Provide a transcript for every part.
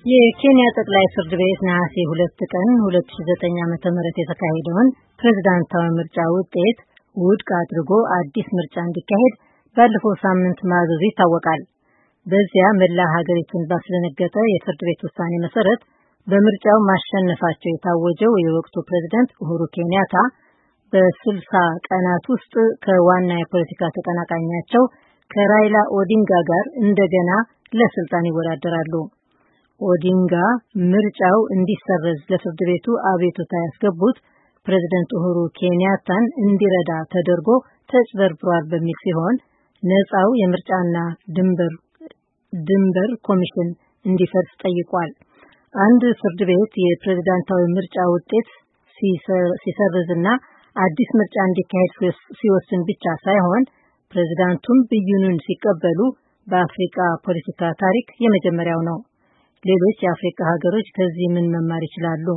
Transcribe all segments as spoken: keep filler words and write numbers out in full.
የኬንያ ጠቅላይ ፍርድ ቤት ነሐሴ ሁለት ቀን ሁለት ሺህ ዘጠኝ ዓመተ ምህረት የተካሄደውን ፕሬዝዳንታዊ ምርጫ ውጤት ውድቅ አድርጎ አዲስ ምርጫ እንዲካሄድ ባለፈው ሳምንት ማዘዙ ይታወቃል። በዚያ መላ ሀገሪቱን ባስደነገጠ የፍርድ ቤት ውሳኔ መሰረት በምርጫው ማሸነፋቸው የታወጀው የወቅቱ ፕሬዝዳንት ኡሁሩ ኬንያታ በስልሳ ቀናት ውስጥ ከዋና የፖለቲካ ተቀናቃኛቸው ከራይላ ኦዲንጋ ጋር እንደገና ለስልጣን ይወዳደራሉ። ኦዲንጋ ምርጫው እንዲሰረዝ ለፍርድ ቤቱ አቤቱታ ያስገቡት ፕሬዝዳንት ኡሁሩ ኬንያታን እንዲረዳ ተደርጎ ተጭበርብሯል በሚል ሲሆን ነፃው የምርጫና ድንበር ድንበር ኮሚሽን እንዲፈርስ ጠይቋል። አንድ ፍርድ ቤት የፕሬዝዳንታዊ ምርጫ ውጤት ሲሰርዝና አዲስ ምርጫ እንዲካሄድ ሲወስን ብቻ ሳይሆን ፕሬዝዳንቱም ብይኑን ሲቀበሉ በአፍሪካ ፖለቲካ ታሪክ የመጀመሪያው ነው። ሌሎች የአፍሪካ ሀገሮች ከዚህ ምን መማር ይችላሉ?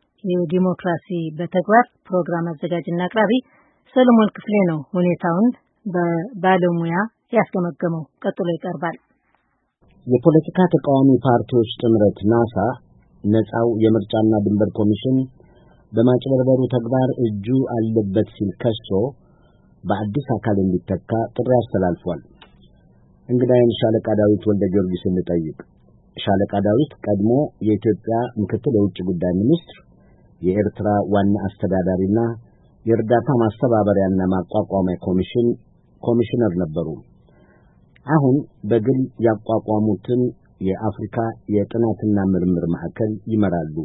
የዲሞክራሲ በተግባር ፕሮግራም አዘጋጅና አቅራቢ ሰለሞን ክፍሌ ነው ሁኔታውን በባለሙያ ያስገመገመው። ቀጥሎ ይቀርባል። የፖለቲካ ተቃዋሚ ፓርቲዎች ጥምረት ናሳ ነፃው የምርጫና ድንበር ኮሚሽን በማጭበርበሩ ተግባር እጁ አለበት ሲል ከሶ በአዲስ አካል እንዲተካ ጥሪ አስተላልፏል። እንግዳዬን ሻለቃ ዳዊት ወልደ ጊዮርጊስ እንጠይቅ። ሻለቃ ዳዊት ቀድሞ የኢትዮጵያ ምክትል የውጭ ጉዳይ ሚኒስትር፣ የኤርትራ ዋና አስተዳዳሪና የእርዳታ ማስተባበሪያና ማቋቋሚያ ኮሚሽን ኮሚሽነር ነበሩ። አሁን በግል ያቋቋሙትን የአፍሪካ የጥናትና ምርምር ማዕከል ይመራሉ።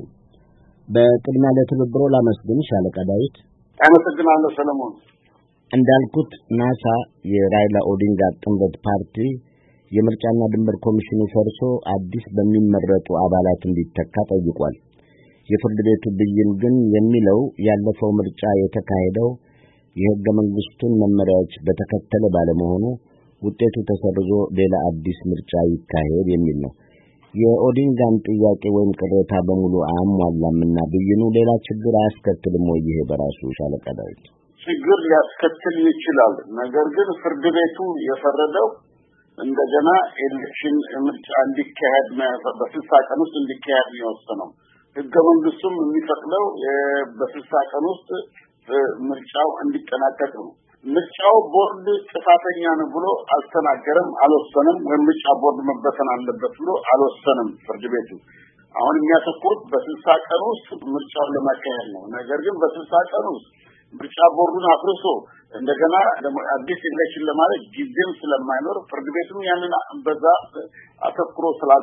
በቅድሚያ ለትብብሮ ላመስግን ሻለቃ ዳዊት። አመሰግናለሁ ሰለሞን። እንዳልኩት ናሳ የራይላ ኦዲንጋ ጥምረት ፓርቲ የምርጫና ድንበር ኮሚሽኑ ፈርሶ አዲስ በሚመረጡ አባላት እንዲተካ ጠይቋል። የፍርድ ቤቱ ብይን ግን የሚለው ያለፈው ምርጫ የተካሄደው የሕገ መንግስቱን መመሪያዎች በተከተለ ባለመሆኑ ውጤቱ ተሰርዞ ሌላ አዲስ ምርጫ ይካሄድ የሚል ነው። የኦዲንጋን ጥያቄ ወይም ቅሬታ በሙሉ አያሟላምና ብይኑ ሌላ ችግር አያስከትልም ወይ? ይሄ በራሱ ሻለቃ ዳዊት ችግር ሊያስከትል ይችላል። ነገር ግን ፍርድ ቤቱ የፈረደው እንደገና ኤሌክሽን ምርጫ እንዲካሄድ በስልሳ ቀን ውስጥ እንዲካሄድ ነው የወሰነው። ሕገ መንግስቱም የሚፈቅደው በስልሳ ቀን ውስጥ ምርጫው እንዲጠናቀቅ ነው። ምርጫው ቦርድ ጥፋተኛ ነው ብሎ አልተናገረም፣ አልወሰንም። ወይም ምርጫ ቦርድ መበተን አለበት ብሎ አልወሰንም ፍርድ ቤቱ። አሁን የሚያተኩሩት በስልሳ ቀን ውስጥ ምርጫውን ለማካሄድ ነው። ነገር ግን በስልሳ ቀን ውስጥ ምርጫ ቦርዱን አፍርሶ እንደገና አዲስ ኤሌክሽን ለማድረግ ጊዜም ስለማይኖር ፍርድ ቤቱም ያንን በዛ አተኩሮ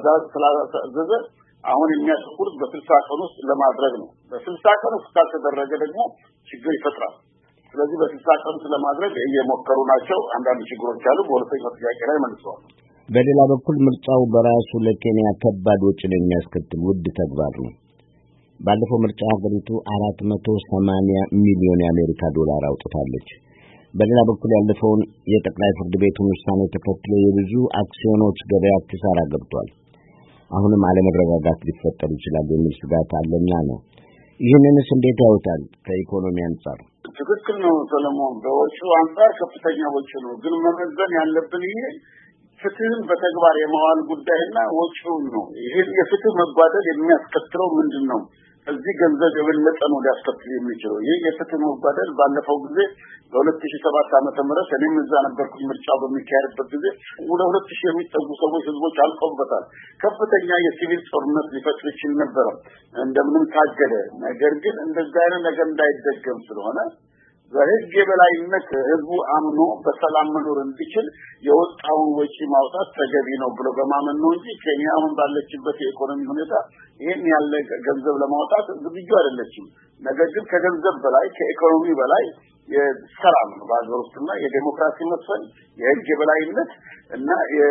ስላዘዘ አሁን የሚያተኩሩት በስልሳ ቀን ውስጥ ለማድረግ ነው። በስልሳ ቀን ውስጥ ካልተደረገ ደግሞ ችግር ይፈጥራል። ስለዚህ በስልሳ ቀን ውስጥ ለማድረግ እየሞከሩ ናቸው። አንዳንድ ችግሮች አሉ። በሁለተኛው ጥያቄ ላይ መልሰዋል። በሌላ በኩል ምርጫው በራሱ ለኬንያ ከባድ ወጪን የሚያስከትል ውድ ተግባር ነው። ባለፈው ምርጫ ሀገሪቱ አራት መቶ ሰማንያ ሚሊዮን የአሜሪካ ዶላር አውጥታለች። በሌላ በኩል ያለፈውን የጠቅላይ ፍርድ ቤቱን ውሳኔ ተከትሎ የብዙ አክሲዮኖች ገበያ ኪሳራ ገብቷል። አሁንም አለመረጋጋት ሊፈጠር ይችላል የሚል ስጋት አለና ነው። ይህንንስ እንዴት ያውታል? ከኢኮኖሚ አንጻር ትክክል ነው ሰለሞን። በወጪው አንጻር ከፍተኛ ወጪ ነው። ግን መመዘን ያለብን ይሄ ፍትህን በተግባር የማዋል ጉዳይና ወጪው ነው። ይሄ የፍትህ መጓደል የሚያስከትለው ምንድነው? እዚህ ገንዘብ የበለጠ ነው ሊያስከትል የሚችለው። ይሄ የፍትህ መጓደል ባለፈው ጊዜ በሁለት ሺህ ሰባት ዓመተ ምህረት እኔም እዛ ነበርኩ። ምርጫው በሚካሄድበት ጊዜ ወደ ሁለት ሺህ የሚጠጉ ሰዎች ህዝቦች አልቀውበታል። ከፍተኛ የሲቪል ጦርነት ሊፈጥር ይችል ነበር። እንደምንም ታገደ። ነገር ግን እንደዛ አይነት ነገር እንዳይደገም ስለሆነ በህግ የበላይነት ህዝቡ አምኖ በሰላም መኖር እንዲችል የወጣውን ወጪ ማውጣት ተገቢ ነው ብሎ በማመን ነው እንጂ ኬንያ አሁን ባለችበት የኢኮኖሚ ሁኔታ ይሄን ያለ ገንዘብ ለማውጣት ዝግጁ አይደለችም። ነገር ግን ከገንዘብ በላይ ከኢኮኖሚ በላይ የሰላም ነው በአገር ውስጥና የዲሞክራሲ መስፈን የህግ የበላይነት እና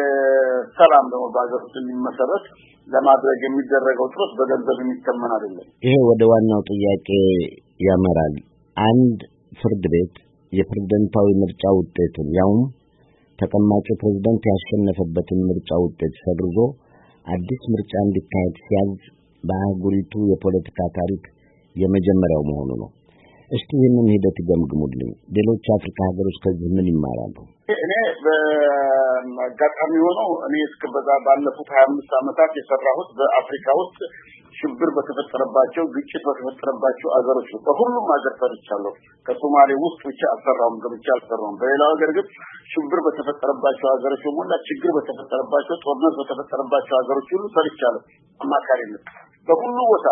የሰላም ነው በአገር ውስጥ የሚመሰረት ለማድረግ የሚደረገው ጥረት በገንዘብ የሚተመን አይደለም። ይሄ ወደ ዋናው ጥያቄ ያመራል። አንድ ፍርድ ቤት የፕሬዝዳንታዊ ምርጫ ውጤትን ያውም ተቀማጩ ፕሬዝዳንት ያሸነፈበትን ምርጫ ውጤት ሰርዞ አዲስ ምርጫ እንዲካሄድ ሲያዝ በአህጉሪቱ የፖለቲካ ታሪክ የመጀመሪያው መሆኑ ነው። እስቲ ይህንን ሂደት ገምግሙልኝ። ሌሎች አፍሪካ ሀገሮች ከዚህ ምን ይማራሉ? እኔ አጋጣሚ ሆኖ እኔ እስከበዛ ባለፉት ሀያ አምስት ዓመታት የሰራሁት በአፍሪካ ውስጥ ሽብር በተፈጠረባቸው ግጭት በተፈጠረባቸው አገሮች በሁሉም ሀገር ሰርቻለሁ። ከሶማሌ ውስጥ ብቻ አልሰራሁም ገብቻ አልሰራሁም። በሌላው ሀገር ግን ሽብር በተፈጠረባቸው ሀገሮች ሁሉ ችግር በተፈጠረባቸው ጦርነት በተፈጠረባቸው ሀገሮች ሁሉ ሰርቻለሁ አማካሪነት በሁሉ ቦታ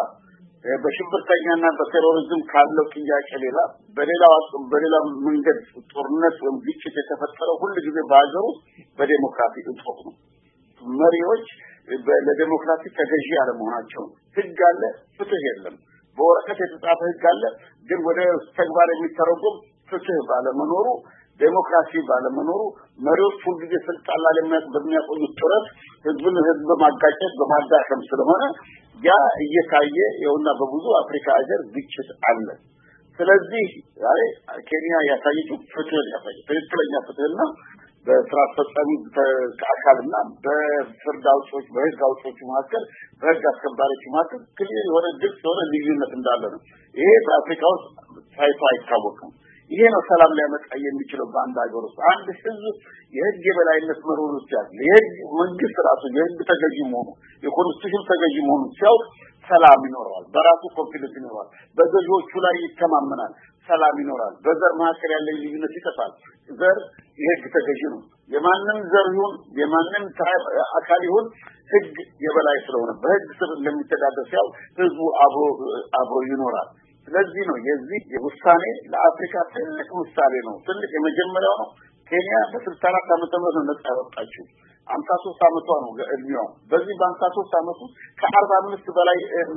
በሽብርተኛና በቴሮሪዝም ካለው ጥያቄ ሌላ በሌላው በሌላ መንገድ ጦርነት ወይም ግጭት የተፈጠረው ሁሉ ጊዜ በአገሩ በዲሞክራሲ እጦት ነው። መሪዎች ለዲሞክራሲ ተገዢ ያለመሆናቸው ህግ አለ ፍትህ የለም። በወረቀት የተጻፈ ህግ አለ ግን ወደ ተግባር የሚተረጎም ፍትህ ባለመኖሩ ዲሞክራሲ ባለመኖሩ መሪዎች ሁሉ ጊዜ ስልጣን ላይ በሚያቆዩት ጥረት ህዝብን ህዝብ በማጋጨት በማዳከም ስለሆነ ያ እየታየ ይኸውና በብዙ አፍሪካ ሀገር ግጭት አለ። ስለዚህ ዛሬ ኬንያ ያሳየችው ፍትህ ያሳየችው ትክክለኛ ፍትህና በስራ አስፈጻሚ አካልና በፍርድ አውጪዎች በህግ አውጪዎች መካከል በህግ አስከባሪዎች መካከል ክሊር የሆነ ግልጽ የሆነ ልዩነት እንዳለ ነው። ይሄ በአፍሪካ ውስጥ ታይቶ አይታወቅም። ይሄ ነው ሰላም ሊያመጣ የሚችለው በአንድ ሀገር ውስጥ አንድ ህዝብ የህግ የበላይነት መኖር ይችላል። የህግ መንግስት ራሱ የህግ ተገዢ መሆኑ የኮንስቲቱሽን ተገዢ መሆኑ ሲያውቅ ሰላም ይኖራል። በራሱ ኮንፊደንስ ይኖራል። በገዢዎቹ ላይ ይተማመናል። ሰላም ይኖራል። በዘር መካከል ያለ ልዩነት ይጠፋል። ዘር የህግ ተገዢ ነው። የማንም ዘር ይሁን የማንም አካል ይሁን ህግ የበላይ ስለሆነ በህግ ስር ለሚተዳደር ሲያው ህዝቡ አብሮ አብሮ ይኖራል። ስለዚህ ነው የዚህ የውሳኔ ለአፍሪካ ትልቅ ውሳኔ ነው። ትልቅ የመጀመሪያው ነው። ኬንያ በስልሳ አራት ዓመተ ምህረት ነጻ ወጣችው። ሃምሳ ሶስት ዓመቷ ነው እድሜዋ። በዚህ በሃምሳ ሶስት ዓመቱ ከአርባ አምስት በላይ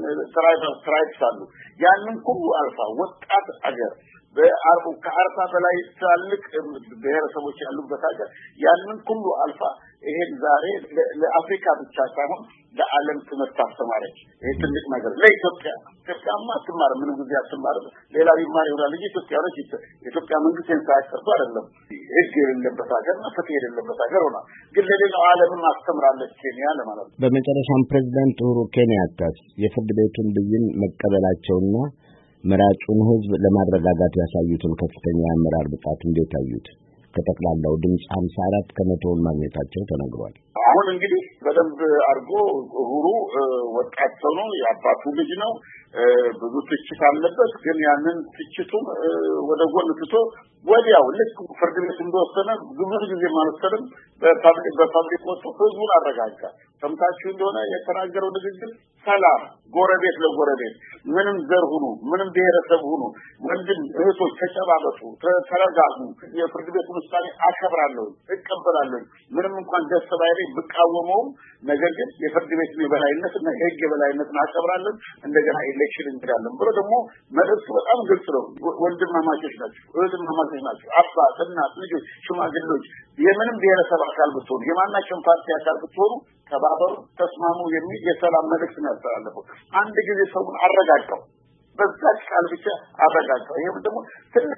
ትራይብስ አሉ። ያንን ሁሉ አልፋ ወጣት አገር በአርቡ ከአርባ በላይ ትላልቅ ብሔረሰቦች ያሉበት ሀገር ያንን ሁሉ አልፋ ይሄን ዛሬ ለአፍሪካ ብቻ ሳይሆን ለዓለም ትምህርት አስተማረች። ይሄ ትልቅ ነገር ለኢትዮጵያ ኢትዮጵያማ ትማር ምን ጊዜ አስተማረ ሌላ ቢማር ይሆናል እንጂ ኢትዮጵያ ነው ኢትዮጵያ መንግስት እንሳይሰጡ አይደለም ህግ የሌለበት ሀገር ነው ፍትህ የሌለበት ሀገር ሆና ግን ለሌላው ዓለም አስተምራለች ኬንያ ለማለት ነው። በመጨረሻም ፕሬዝዳንት ኡሁሩ ኬንያታስ የፍርድ ቤቱን ብይን መቀበላቸውና መራጩን ህዝብ ለማረጋጋት ያሳዩትን ከፍተኛ አመራር ብቃት እንዴት አዩት? ከጠቅላላው ድምጽ ሃምሳ አራት ከመቶውን ማግኘታቸው ተነግሯል። አሁን እንግዲህ በደንብ አርጎ ኡሁሩ ወጣት ሰው ነው፣ የአባቱ ልጅ ነው። ብዙ ትችት አለበት ግን ያንን ትችቱን ወደ ጎን ትቶ ወዲያው ልክ ፍርድ ቤት እንደወሰነ ብዙ ጊዜ ማለትም በፓብሊክ በፓብሊክ ወጥቶ ህዝቡን አረጋጋ። ሰምታችሁ እንደሆነ የተናገረው ንግግር ሰላም ጎረቤት ለጎረቤት ምንም ዘር ሁኑ ምንም ብሔረሰብ ሁኑ ወንድም እህቶች ተጨባበጡ ተረጋጉ የፍርድ ቤቱን ውሳኔ አከብራለሁ እቀበላለሁ ምንም እንኳን ደስ ባይለኝ ብቃወመው ነገር ግን የፍርድ ቤቱን የበላይነትና የህግ የበላይነትን አከብራለሁ እንደገና ኤሌክሽን እንግዳለን ብሎ ደግሞ መልእክቱ በጣም ግልጽ ነው። ወንድማማቾች ናቸው እህትማማቾች ናቸው አባት እናት ልጆች ሽማግሌዎች የምንም ብሔረሰብ አካል ብትሆኑ የማናቸውም ፓርቲ አካል ብትሆኑ ተባበሩ ተስማሙ የሚል የሰላም መልእክት ነው ያስተላለፈው። አንድ ጊዜ ሰውን አረጋጋው በዛች ቃል ብቻ አረጋጋው። ይሄ ደግሞ ትልቅ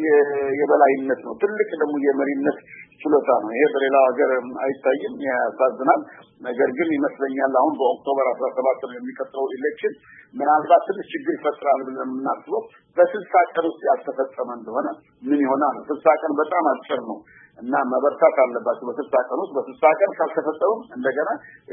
የበላይነት ነው ትልቅ ደግሞ የመሪነት ችሎታ ነው። ይሄ በሌላው ሀገር አይታይም ያሳዝናል። ነገር ግን ይመስለኛል አሁን በኦክቶበር አስራ ሰባት ነው የሚቀጥለው ኤሌክሽን ምናልባት ትንሽ ችግር ይፈጥራል ብለን እናስበው በስልሳ ቀን ውስጥ ያልተፈጸመ እንደሆነ ምን ይሆናል? ስልሳ ቀን በጣም አጭር ነው እና መበርታት አለባቸው። በስልሳ ቀን ውስጥ በስልሳ ቀን ካልተፈጸመ እንደገና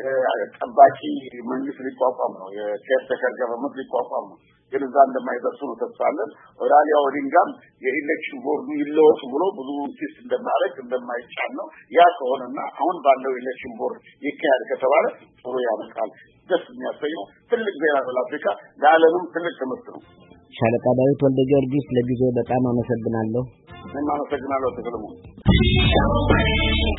ጠባቂ መንግስት ሊቋቋም ነው የኬርቴከር ገቨርንመንት ሊቋቋም ነው። ግን እዛ እንደማይደርሱ ነው ተስፋለን። ራሊያ ኦዲንጋም የኤሌክሽን ቦርዱ ይለወጥ ብሎ ብዙ ኢንሲስት እንደማድረግ እንደማይቻል ነው። ያ ከሆነና አሁን ባለው ኤሌክሽን ቦርድ ይካሄድ ከተባለ ጥሩ ያመጣል። ደስ የሚያሰኘው ትልቅ ዜና ለአፍሪካ ለዓለምም ትልቅ ትምህርት ነው። ሻለቃ ዳዊት ወልደ ጊዮርጊስ ለጊዜው በጣም አመሰግናለሁ። እኔም አመሰግናለሁ ተሰለሞን።